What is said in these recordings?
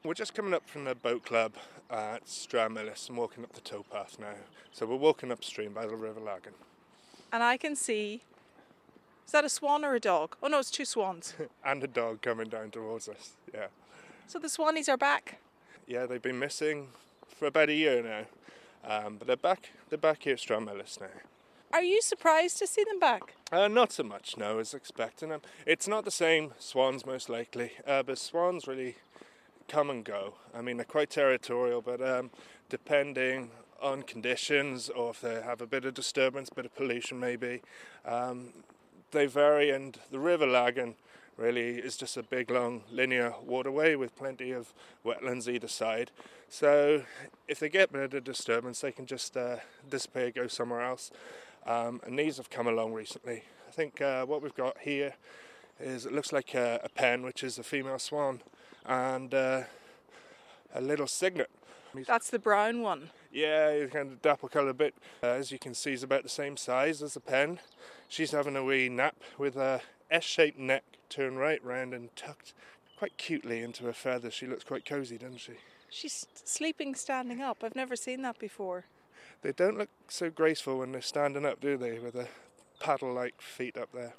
We're just coming up from the boat club at Stranmillis and walking up the towpath now. So we're walking upstream by the River Lagan. And I can see, is that a swan or a dog? Oh no, it's two swans. And a dog coming down towards us, yeah. So the swannies are back. Yeah, they've been missing for about a year now. But they're back here at Stranmillis now. Are you surprised to see them back? Not so much, no, as expecting them. It's not the same swans, most likely, but swans really come and go. I mean, they're quite territorial, but depending on conditions or if they have a bit of disturbance, a bit of pollution maybe, they vary. And the River Lagan really is just a big, long, linear waterway with plenty of wetlands either side. So if they get a bit of disturbance, they can just disappear, go somewhere else. And these have come along recently. I think what we've got here is, it looks like a pen, which is a female swan, and a little cygnet. That's the brown one. Yeah, he's kind of dapple coloured bit. As you can see, he's about the same size as the pen. She's having a wee nap with a S-shaped neck turned right round and tucked quite cutely into her feathers. She looks quite cosy, doesn't she? She's sleeping standing up. I've never seen that before. They don't look so graceful when they're standing up, do they, with the paddle-like feet up there.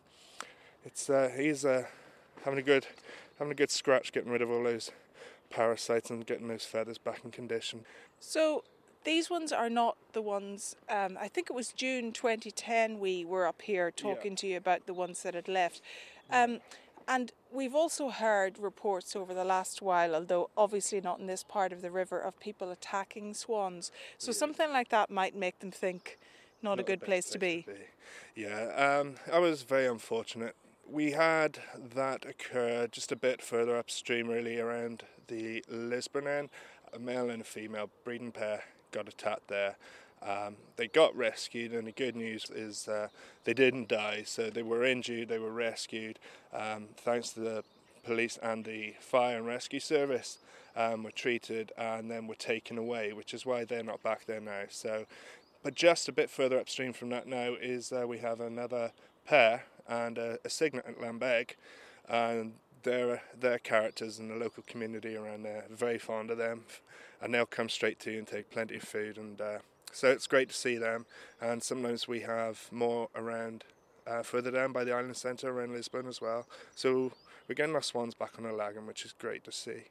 He's having a good scratch, getting rid of all those parasites and getting those feathers back in condition. So these ones are not the ones, I think it was June 2010 we were up here talking to you about the ones that had left. And we've also heard reports over the last while, although obviously not in this part of the river, of people attacking swans. So something like that might make them think not a good place to be. Yeah, I was very unfortunate. We had that occur just a bit further upstream, really, around the Lisburn end. A male and a female breeding pair got attacked there. They got rescued, and the good news is they didn't die, so they were injured, they were rescued, thanks to the police and the fire and rescue service, were treated and then were taken away, which is why they're not back there now. So, but just a bit further upstream from that now is we have another pair and a cygnet at Lambeg, and their characters in the local community around there are very fond of them, and they'll come straight to you and take plenty of food, and so it's great to see them. And sometimes we have more around further down by the island centre around Lisbon as well. So we're getting our swans back on the Lagan, which is great to see.